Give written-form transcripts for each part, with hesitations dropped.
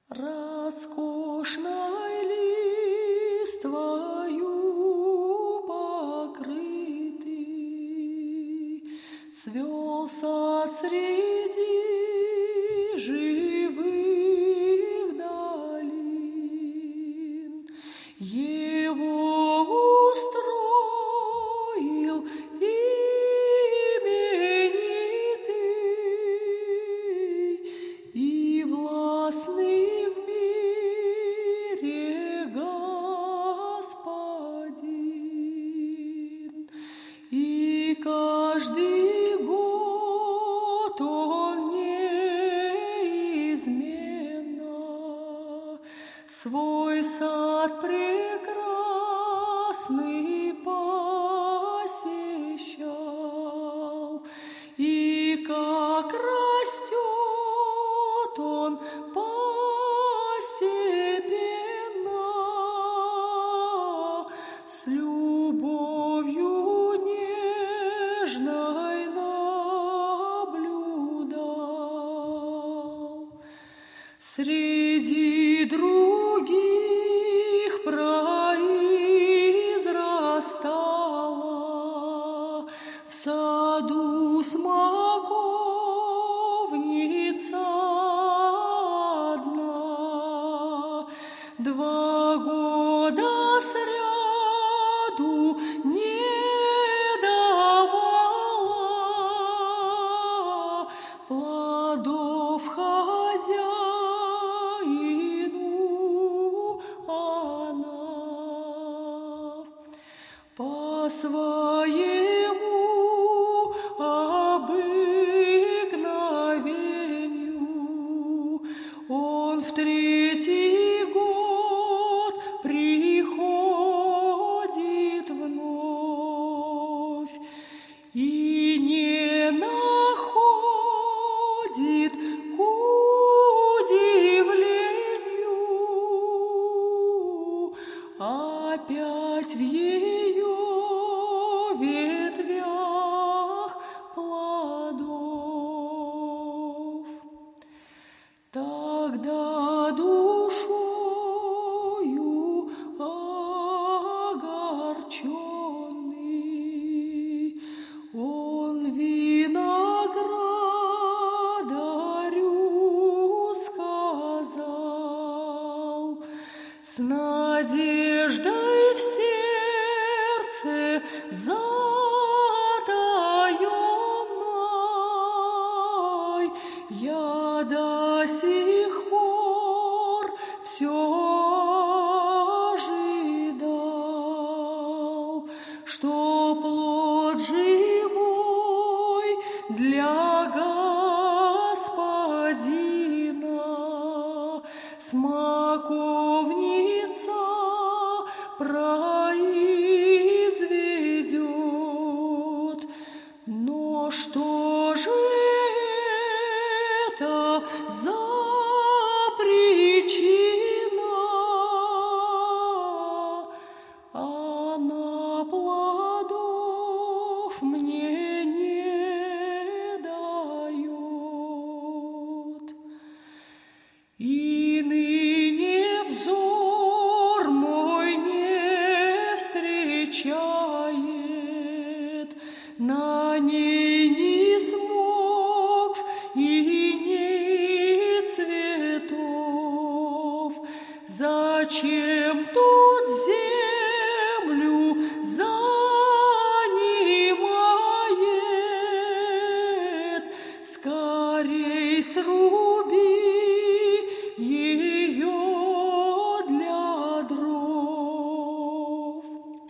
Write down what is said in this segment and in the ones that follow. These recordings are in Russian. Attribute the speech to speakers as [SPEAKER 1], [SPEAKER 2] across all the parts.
[SPEAKER 1] Роскошной листвою покрытый, цвёл среди живых долин. Его устроил именитый и властный в мире Господин. И каждый год он неизменно свой сад прекрасный посещал. И как растет он постепенно, с любовью нежной наблюдал. Среди других произрастала в саду смоковница одна. 2 года сряду не давала плодов хозяину она. По своему обыкновению он в 3-й год приходит вновь и не находит к удивлению опять в ее ветвях плодов. Тогда душою огорченный он виноградарю сказал с надеждой в сердце затаенной: я до сих пор все ожидал, что плод живой для Господина смоковница произведет. Но что же это за причина? Она плодов мне не дает. И ныне взор мой не встречает на ней ни смокв и ни цветов. Зачем тут землю занимает? Скорей сруби ее для дров.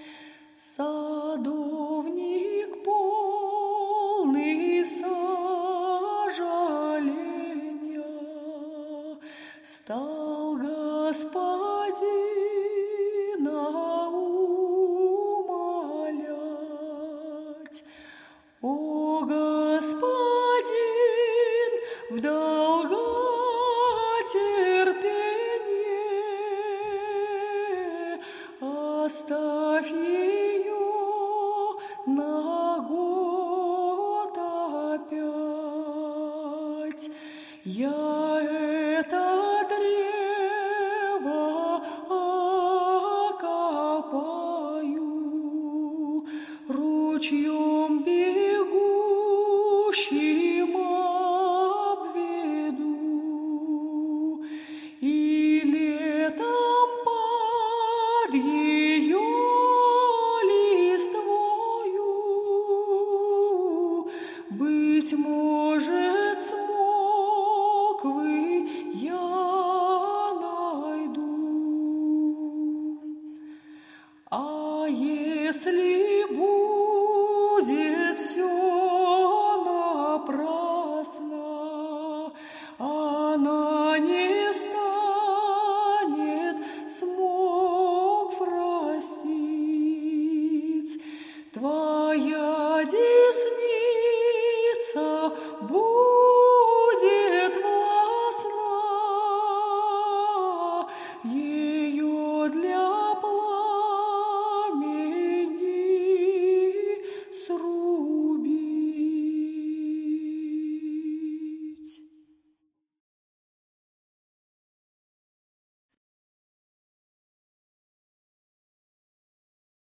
[SPEAKER 1] Садовник полный сожаления стал Господина умолять: о Господин, в долготерпение оставь ее на год опять. Я это древо если